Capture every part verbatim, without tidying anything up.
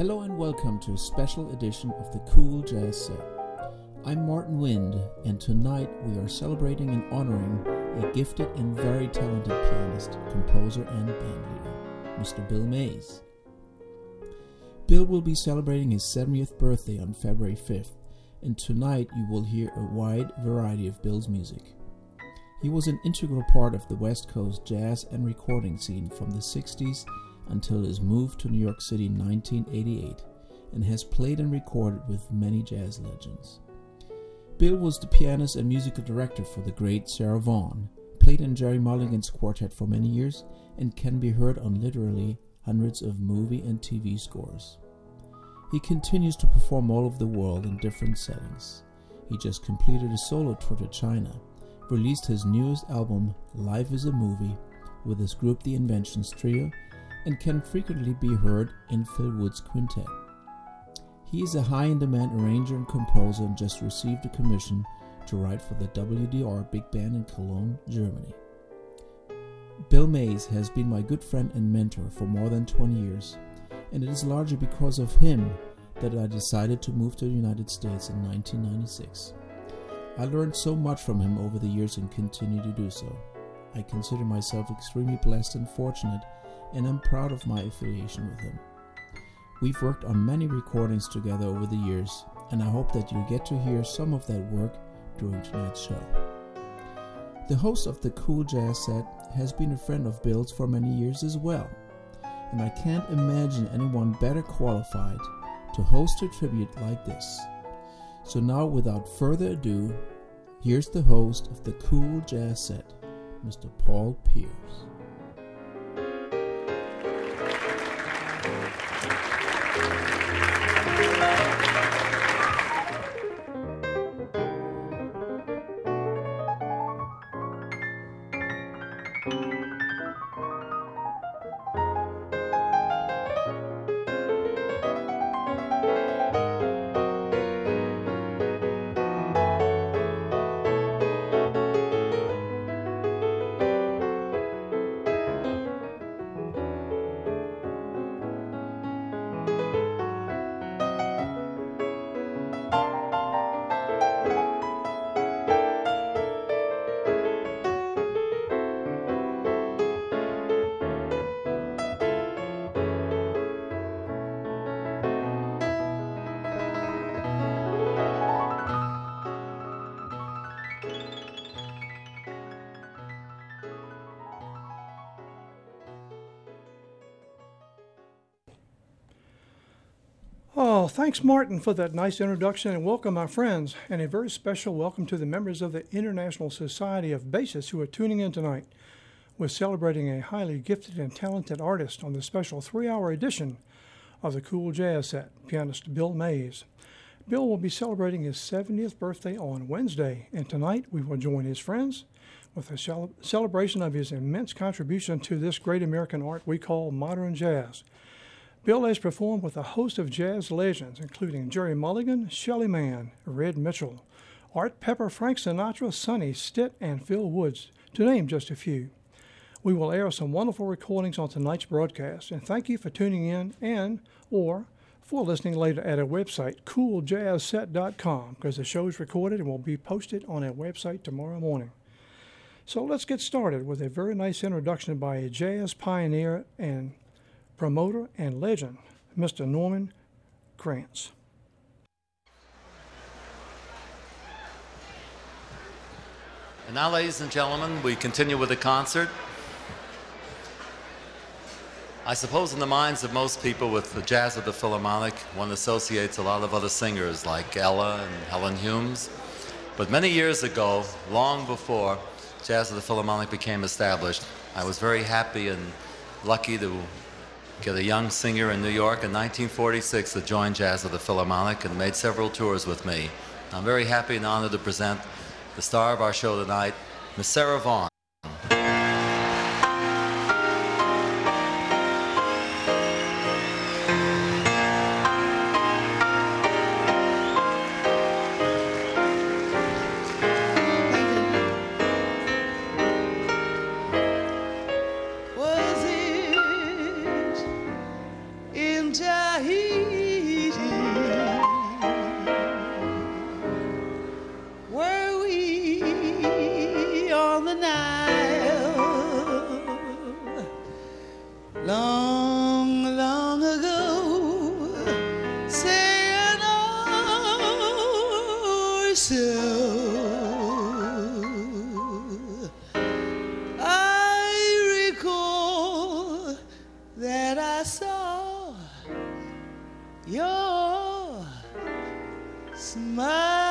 Hello and welcome to a special edition of the Cool Jazz Set. I'm Martin Wind, and tonight we are celebrating and honoring a gifted and very talented pianist, composer, and bandleader, Mister Bill Mays. Bill will be celebrating his seventieth birthday on February fifth, and tonight you will hear a wide variety of Bill's music. He was an integral part of the West Coast jazz and recording scene from the sixties until his move to New York City in nineteen eighty-eight, and has played and recorded with many jazz legends. Bill was the pianist and musical director for the great Sarah Vaughan, played in Gerry Mulligan's quartet for many years, and can be heard on literally hundreds of movie and T V scores. He continues to perform all over the world in different settings. He just completed a solo tour to China, released his newest album, Life is a Movie, with his group The Inventions Trio, and can frequently be heard in Phil Wood's quintet. He is a high-in-demand arranger and composer and just received a commission to write for the W D R Big Band in Cologne, Germany. Bill Mays has been my good friend and mentor for more than twenty years, and it is largely because of him that I decided to move to the United States in nineteen ninety-six. I learned so much from him over the years and continue to do so. I consider myself extremely blessed and fortunate, and I'm proud of my affiliation with him. We've worked on many recordings together over the years, and I hope that you'll get to hear some of that work during tonight's show. The host of the Cool Jazz Set has been a friend of Bill's for many years as well, and I can't imagine anyone better qualified to host a tribute like this. So now, without further ado, here's the host of the Cool Jazz Set, Mister Paul Pierce. Oh, thanks, Martin, for that nice introduction, and welcome, my friends, and a very special welcome to the members of the International Society of Bassists who are tuning in tonight. We're celebrating a highly gifted and talented artist on the special three-hour edition of the Cool Jazz Set, pianist Bill Mays. Bill will be celebrating his seventieth birthday on Wednesday, and tonight we will join his friends with a cel- celebration of his immense contribution to this great American art we call modern jazz. Bill has performed with a host of jazz legends, including Gerry Mulligan, Shelly Manne, Red Mitchell, Art Pepper, Frank Sinatra, Sonny Stitt, and Phil Woods, to name just a few. We will air some wonderful recordings on tonight's broadcast, and thank you for tuning in and or for listening later at our website, cool jazz set dot com, because the show is recorded and will be posted on our website tomorrow morning. So let's get started with a very nice introduction by a jazz pioneer and promoter and legend, Mister Norman Granz. And now, ladies and gentlemen, we continue with the concert. I suppose in the minds of most people with the jazz of the Philharmonic, one associates a lot of other singers like Ella and Helen Humes. But many years ago, long before Jazz of the Philharmonic became established, I was very happy and lucky to get a young singer in New York in nineteen forty-six that joined Jazz of the Philharmonic and made several tours with me. I'm very happy and honored to present the star of our show tonight, Miss Sarah Vaughan. Was it in Tahiti? yourself. I recall that I saw your smile.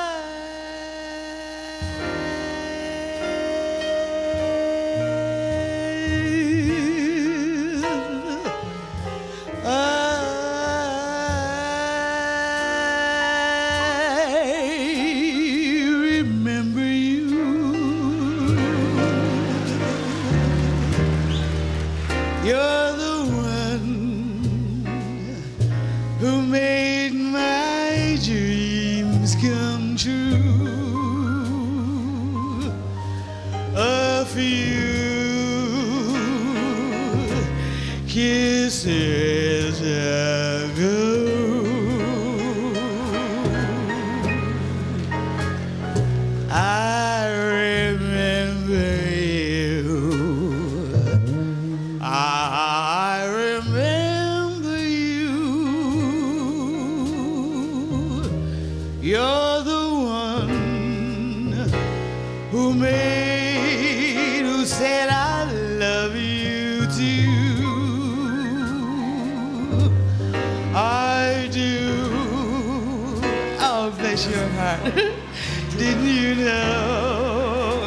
Didn't you know?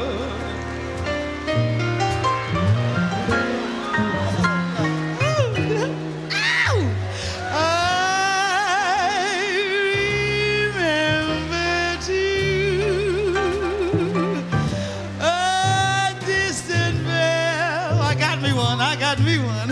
I remember too a distant bell. I got me one, I got me one.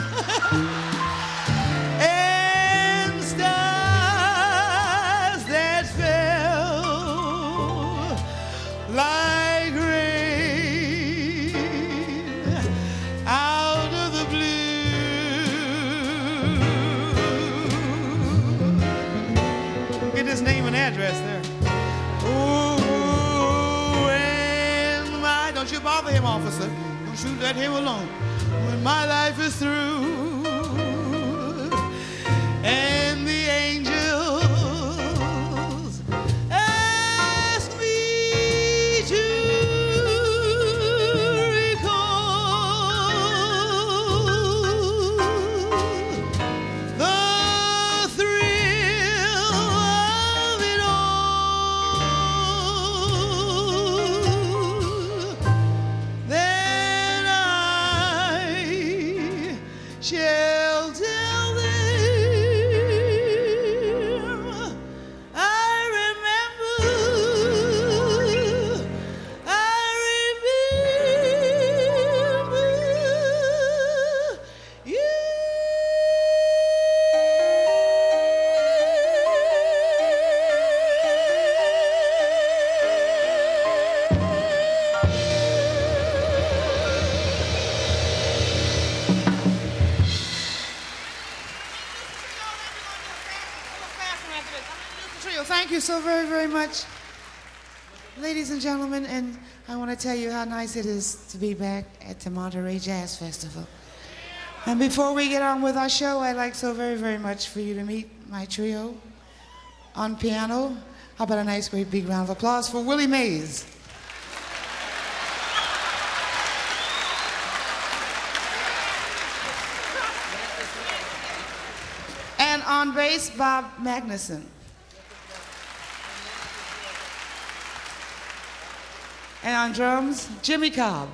Like rain out of the blue. Get his name and address there. Oh, and my, don't you bother him, officer. Don't you let him alone. When my life is through, and the angels Thank you so very, very much, ladies and gentlemen, and I want to tell you how nice it is to be back at the Monterey Jazz Festival. And before we get on with our show, I'd like so very, very much for you to meet my trio on piano. How about a nice, great big round of applause for Willie Mays. And on bass, Bob Magnuson. And on drums, Jimmy Cobb.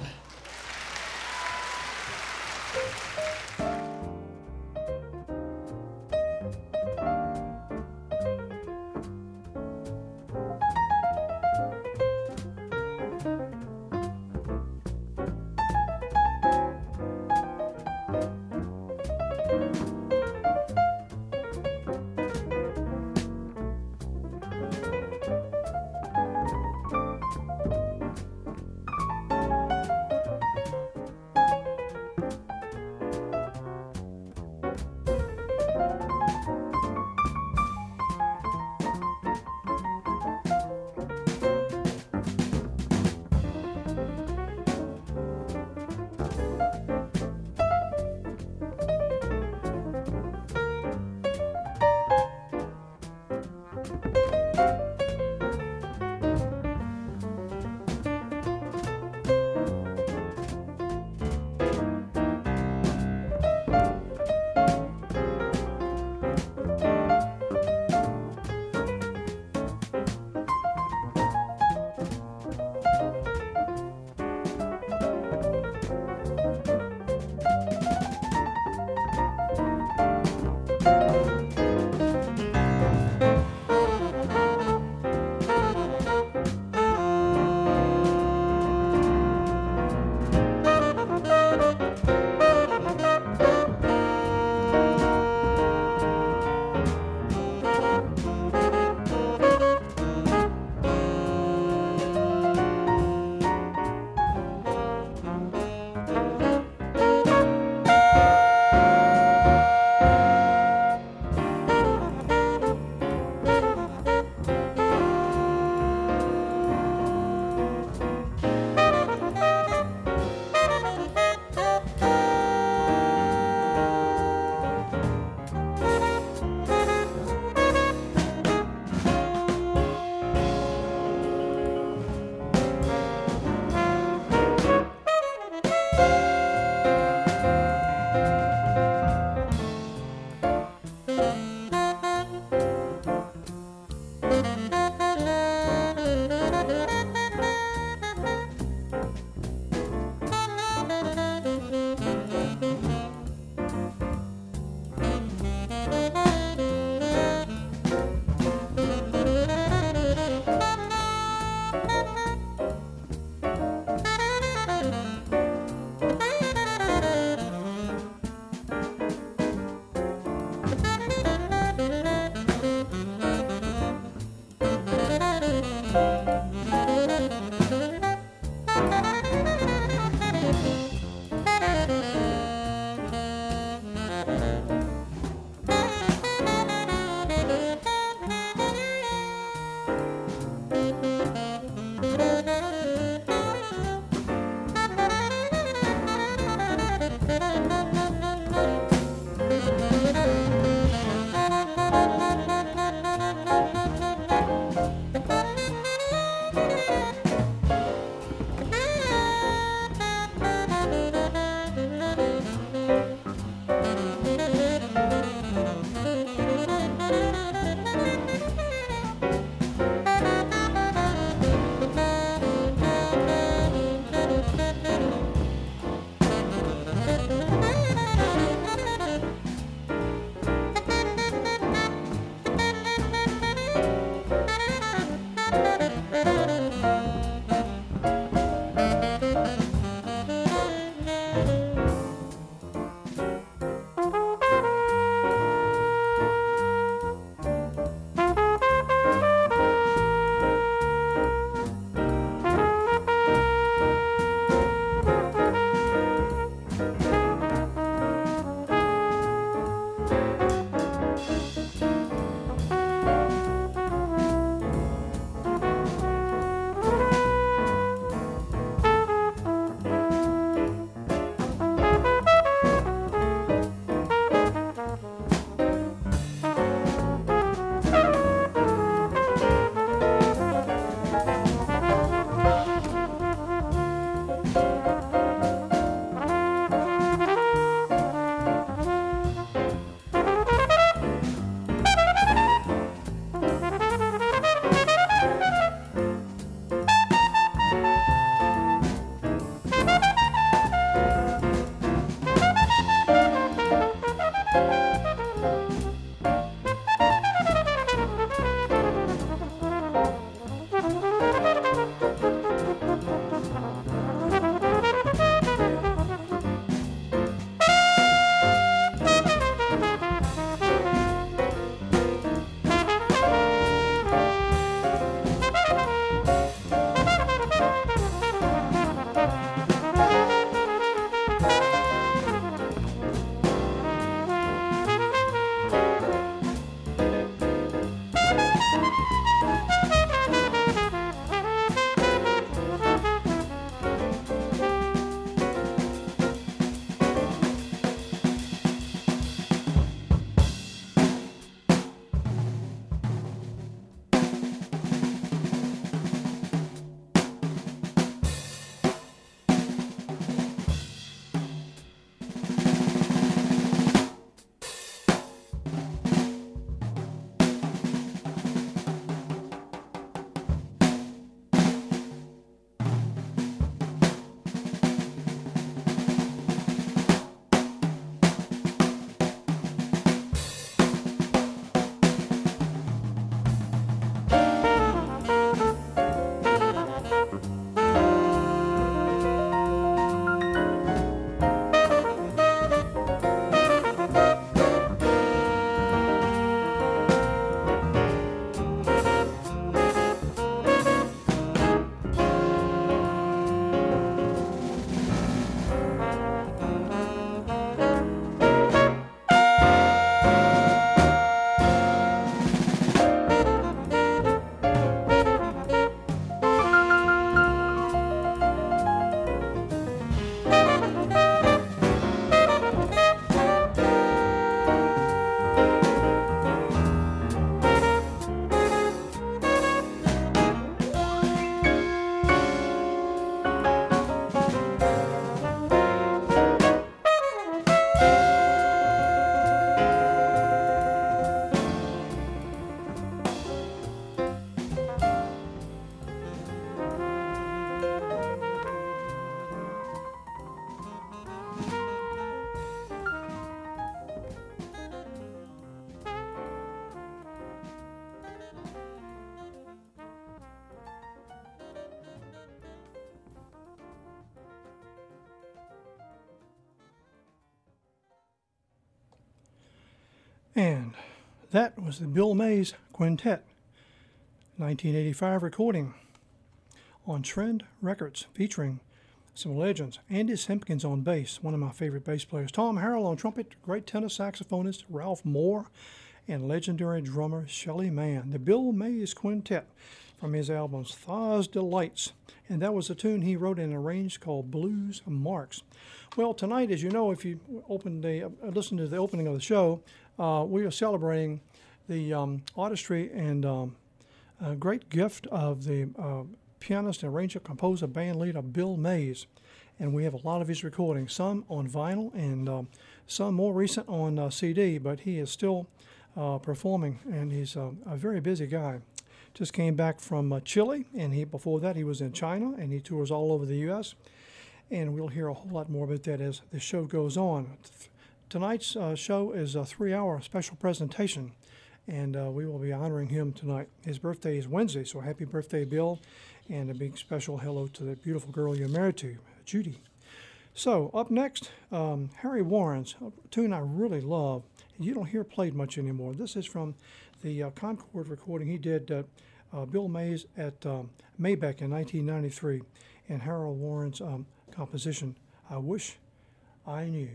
And that was the Bill Mays Quintet, nineteen eighty-five recording on Trend Records, featuring some legends. Andy Simpkins on bass, one of my favorite bass players. Tom Harrell on trumpet, great tenor saxophonist Ralph Moore, and legendary drummer Shelly Manne. The Bill Mays Quintet from his albums Thaw's Delights. And that was a tune he wrote and arranged called Blues Marks. Well, tonight, as you know, if you opened the, uh, listened to the opening of the show, uh, we are celebrating the um, artistry and um, a great gift of the uh, pianist, arranger, composer, band leader Bill Mays. And we have a lot of his recordings, some on vinyl and um, some more recent on uh, C D, but he is still uh, performing, and he's uh, a very busy guy. Just came back from uh, Chile, and he before that he was in China, and he tours all over the U S And we'll hear a whole lot more about that as the show goes on. Tonight's uh, show is a three-hour special presentation, and uh, we will be honoring him tonight. His birthday is Wednesday, so happy birthday, Bill, and a big special hello to the beautiful girl you're married to, Judy. So up next, um, Harry Warren's, a tune I really love, and you don't hear played much anymore. This is from the uh, Concord recording he did, uh, uh, Bill Mays at um, Maybach in nineteen ninety-three, and Harold Warren's um, composition, I Wish I Knew.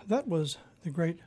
that was the great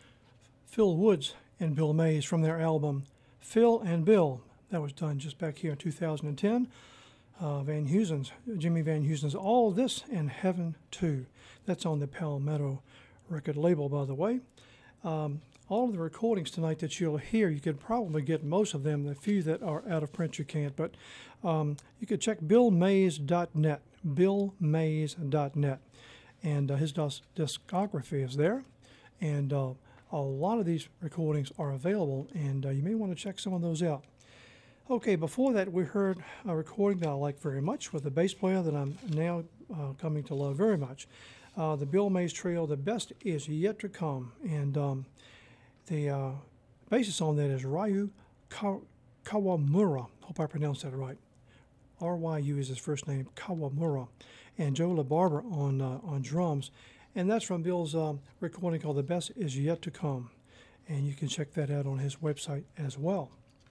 Phil Woods and Bill Mays from their album Phil and Bill. That was done just back here in two thousand ten. Uh, Van Heusen's, Jimmy Van Heusen's All This and Heaven Too. That's on the Palmetto record label, by the way. Um, all of the recordings tonight that you'll hear, you could probably get most of them. The few that are out of print you can't, but um, you could check bill mays dot net, bill mays dot net, and uh, his dis- discography is there, and uh, a lot of these recordings are available, and uh, you may want to check some of those out. Okay, before that, we heard a recording that I like very much with a bass player that I'm now uh, coming to love very much. Uh, the Bill Mays Trio, The Best Is Yet to Come. And um, the uh, bassist on that is Ryu Ka- Kawamura. Hope I pronounced that right. R Y U is his first name, Kawamura. And Joe LaBarbera on, uh, on drums. And that's from Bill's um, recording called The Best Is Yet to Come. And you can check that out on his website as well.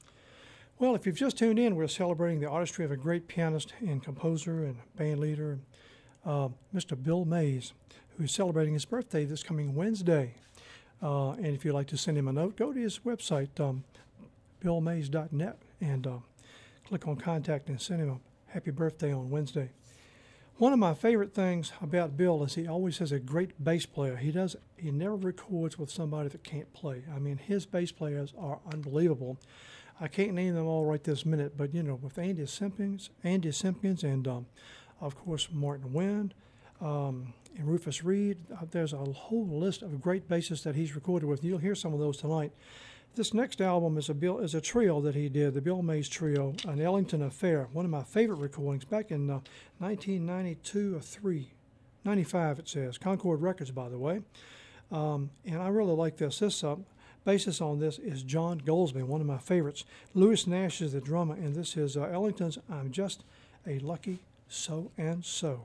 Well, if you've just tuned in, we're celebrating the artistry of a great pianist and composer and band leader, uh, Mister Bill Mays, who's celebrating his birthday this coming Wednesday. Uh, and if you'd like to send him a note, go to his website, um, bill mays dot net, and uh, click on Contact and send him a happy birthday on Wednesday. One of my favorite things about Bill is he always has a great bass player. He does. He never records with somebody that can't play. I mean, his bass players are unbelievable. I can't name them all right this minute, but, you know, with Andy Simpkins, Andy Simpkins and, um, of course, Martin Wind um, and Rufus Reid, uh, there's a whole list of great bassists that he's recorded with. You'll hear some of those tonight. This next album is a Bill, is a trio that he did, the Bill Mays Trio, an Ellington Affair, one of my favorite recordings back in uh, nineteen ninety-two or three, ninety-five it says, Concord Records, by the way. Um, and I really like this. This uh, bassist on this is John Goldsby, one of my favorites. Louis Nash is the drummer, and this is uh, Ellington's I'm Just a Lucky So-and-So.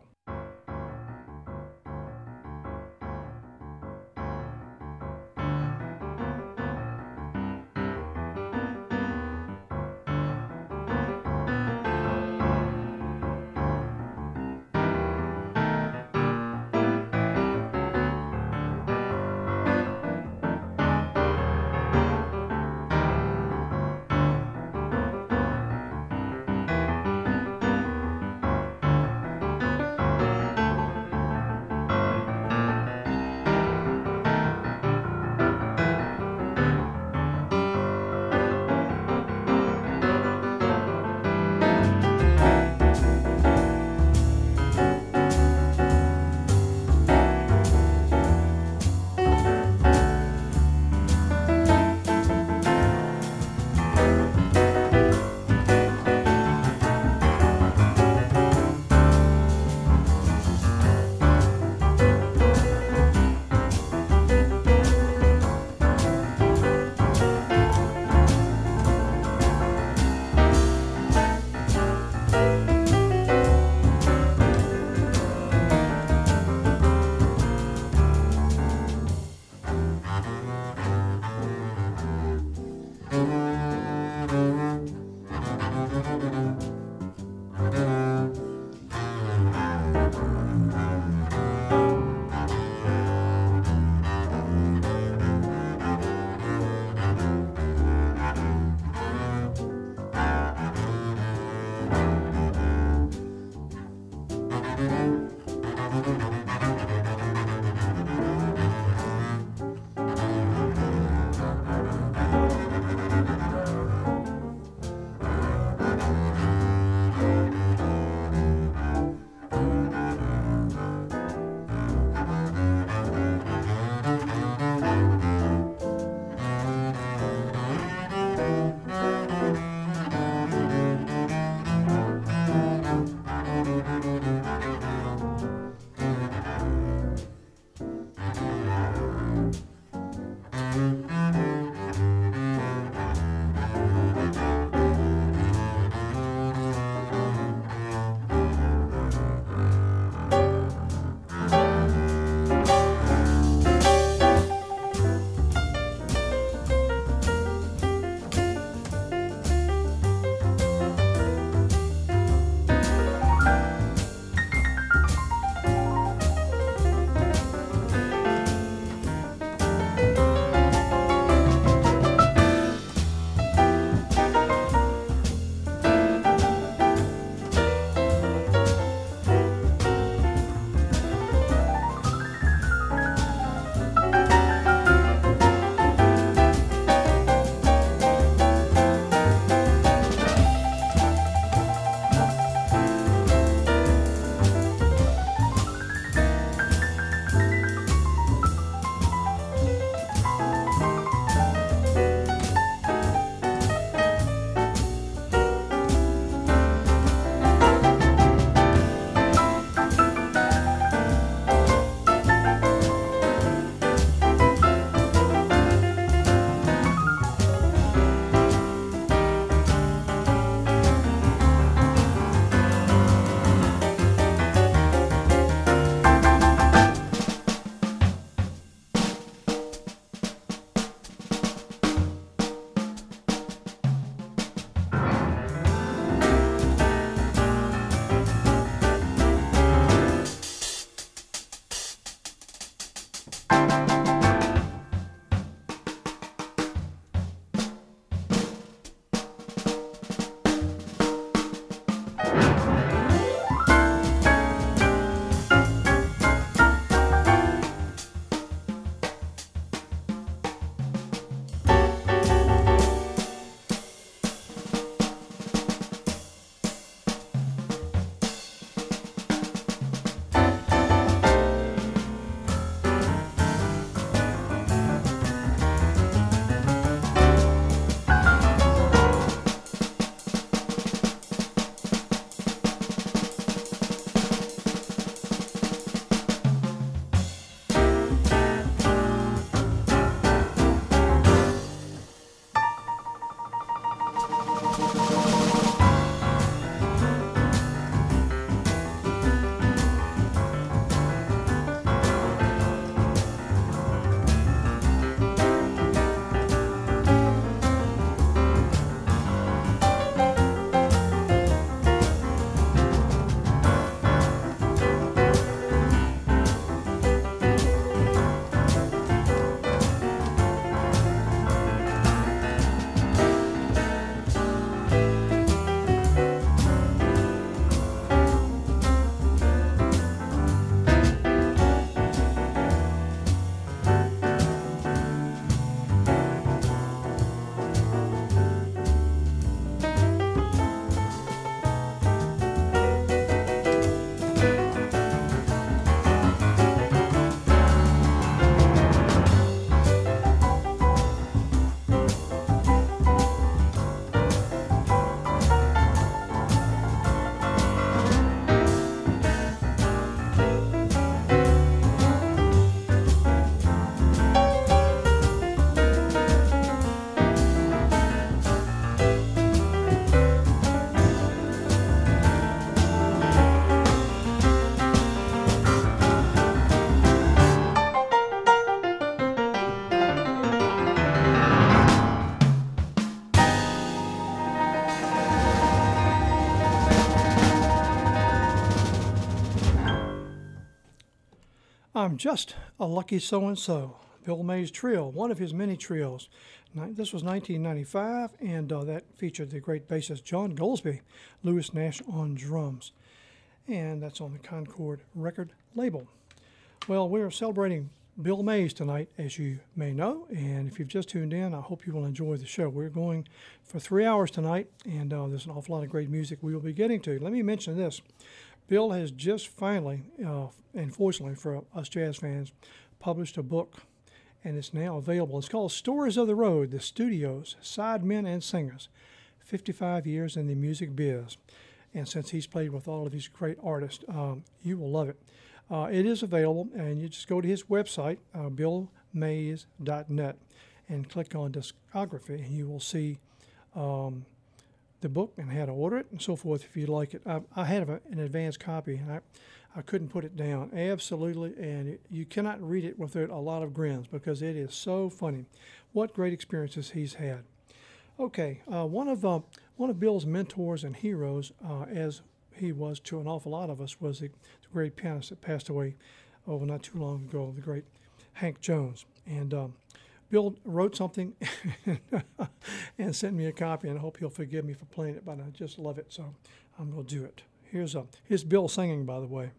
I'm just a lucky so-and-so. Bill Mays Trio, one of his many trios. This was nineteen ninety-five, and uh, that featured the great bassist John Goldsby, Louis Nash on drums. And that's on the Concord record label. Well, we're celebrating Bill Mays tonight, as you may know, and if you've just tuned in, I hope you will enjoy the show. We're going for three hours tonight, and uh, there's an awful lot of great music we will be getting to. Let me mention this. Bill has just finally, uh, and fortunately for us jazz fans, published a book, and it's now available. It's called Stories of the Road, The Studios, Sidemen and Singers, fifty-five years in the music biz. And since he's played with all of these great artists, um, you will love it. Uh, it is available, and you just go to his website, uh, bill mays dot net, and click on discography, and you will see um, the book and how to order it and so forth if you like it. I, I had a, an advanced copy, and I, I couldn't put it down. Absolutely, and it, you cannot read it without a lot of grins because it is so funny. What great experiences he's had. Okay, uh, one of uh, one of Bill's mentors and heroes, uh, as he was to an awful lot of us, was the, the great pianist that passed away over not too long ago, the great Hank Jones. And um, Bill wrote something and sent me a copy, and I hope he'll forgive me for playing it, but I just love it, so I'm going to do it. Here's a here's Bill singing, by the way.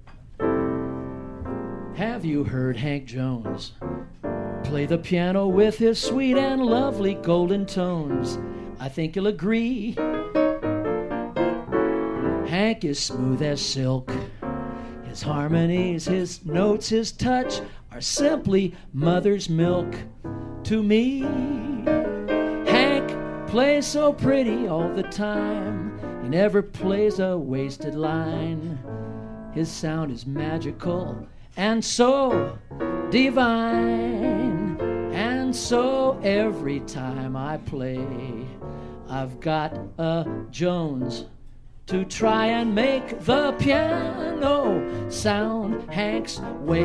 Have you heard Hank Jones play the piano with his sweet and lovely golden tones? I think you'll agree. Hank is smooth as silk. His harmonies, his notes, his touch are simply mother's milk to me. Hank plays so pretty all the time. He never plays a wasted line. His sound is magical and so divine. And so every time I play, I've got a Jones to try and make the piano sound Hank's way.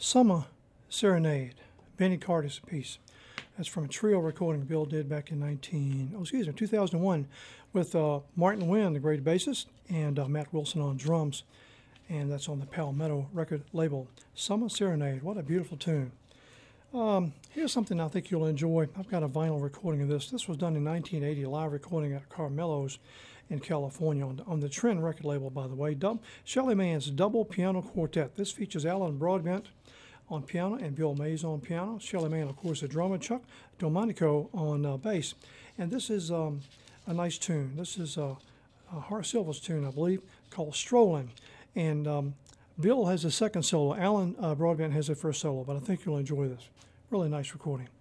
Summer Serenade, Benny Carter's piece. That's from a trio recording Bill did back in nineteen, oh, excuse me, two thousand one with uh, Martin Wynn, the great bassist, and uh, Matt Wilson on drums. And that's on the Palmetto record label. Summer Serenade, what a beautiful tune. Um, here's something I think you'll enjoy. I've got a vinyl recording of this. This was done in nineteen eighty, live recording at Carmelo's in California on, on the Trend record label, by the way. Dub, Shelly Mann's Double Piano Quartet. This features Alan Broadbent on piano and Bill Mays on piano. Shelly Mann, of course, the drummer. Chuck Domanico on uh, bass. And this is um, a nice tune. This is uh, uh, Horace Silver's tune, I believe, called Strolling. And um, Bill has a second solo. Alan uh, Broadbent has a first solo, but I think you'll enjoy this. Really nice recording.